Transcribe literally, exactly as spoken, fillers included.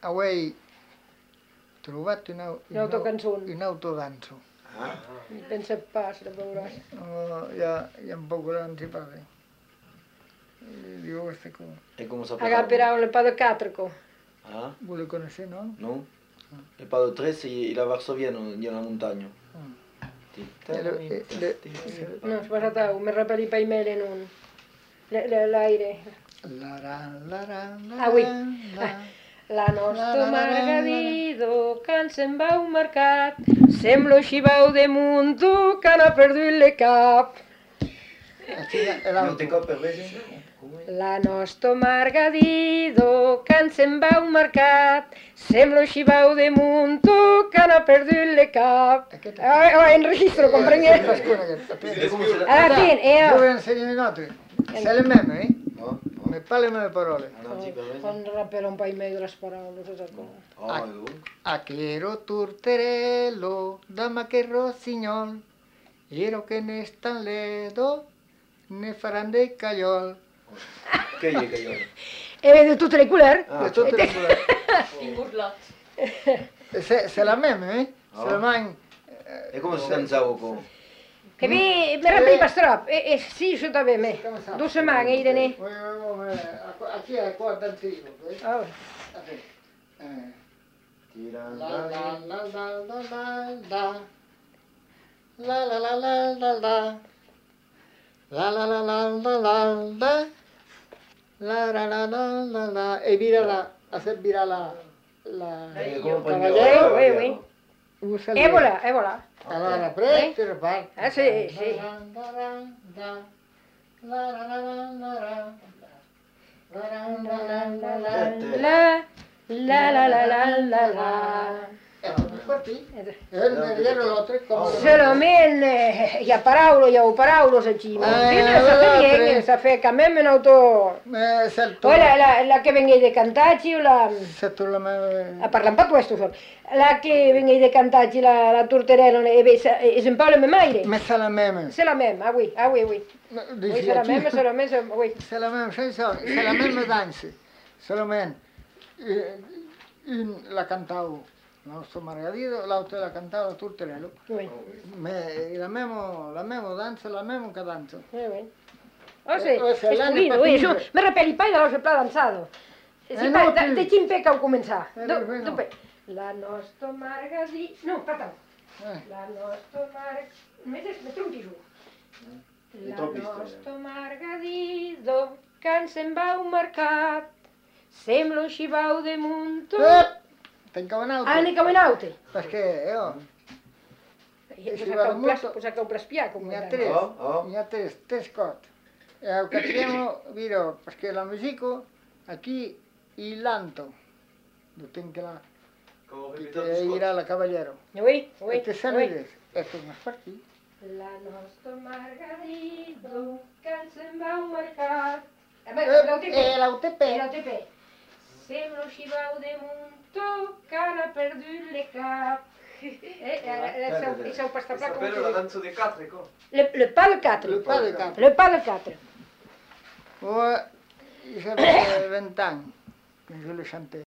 avui trobat una, una autocançó. Una autodanzo. Ah. Pensa pas, la veuràs. Oh, ya, ya un poco antipatico. Digo, este como... E come sapete? Agaperà un po' di catrico. Ah? Vous le connaissez, non? Non? Le pas de tres, il a Varsovia, in la montagna. No, aspetta, mi rappelli per me le non. L'aire. La la la la la. Ah, oui. La nostra Margarito, que se'n va a un mercat, sembla un xivau de mundo que n'ha perdut el cap. Non te cap per vesi? La nostra Margarito, que se'n va a un mercat, sembla un xivau de mundo que n'ha perdut el cap. Ah, oh, en registro, comprengué? Allora, tieni, eh. Io vi insegno un altro. Se le meme, eh? No? Me parlano le parole. Con rapperò un po' in meglio le parole. Ah, Aquero turterello, dama che rossignol, ero che ne stan ledo, ne faran dei cagliol. Che è cagliol? E di tutte le couleur? Ah, tutte le couleur. In burlot. Se la meme, eh? Se la man... E come si danzava con? Che mi rappelli pas troppo. E sì, io da me. Due settimane, Irene. Aquí è qua danzino. Oh. La la la la la la la. La la la la la la. La la la la la la la. La la la la la la. E vira la, hacer vira la, la, il cavaliere, oui, oui. E voilà, e voilà. Allora, presto, riparte. Ah, sì, sì. La, la la la la la la. Solamente, ja paraulo, ja ho paraulo, se ci mantiene, sa fe niente, sa fe che a me me n'auto... Poi la, la, la che venga di cantarci, la... A parlare un po' questo solo. La che venga di cantarci, la, la turterella, è un po' la même aire. Ma c'est la même. C'est la même, ah oui, ah oui, oui. Oui, c'est la même, c'est la même, oui. C'est la même chose, c'est la même danse. Solamente, la cantavo. Nostro Margarito, l'auto la cantava turterello. Oui. Me, la memo, la memo danza, la memo cadanza. Oui, oui. Oh, sì, è sculino, oui, io mi rappelli poi dello sempre danzato. Si fa, da chi impecca a cominciare? Dopo, la nostra Margarito, no, aspetta. La nostra Margarito, mi trompi giù. La nostra Margarito, que se'n va a un mercat, sembla un xivau de munto. Tengo un auto. Ah, ne cau in auto? Perché io... Posa che un plaspià come... Mi ha tres, mi ha tres, tres cose. E capriamo, viro, perché la musica, qui, il lanto. Lo tengo là. Che te irà la cavaliero. Oui, oui. E te salides. Ecco, ma sparti. La nostra Margarito, que se'n va a un mercat. E l'U T P. E l'U T P. Sembla un xivau de munto que n'ha perdut le cap. Eh, sau pas tapar com... Sapere la danza di Catrico? Le pas de quatre. Le pas de quatre. Le pas de quatre. Oh, j'avais vingt ans quand je le chantais.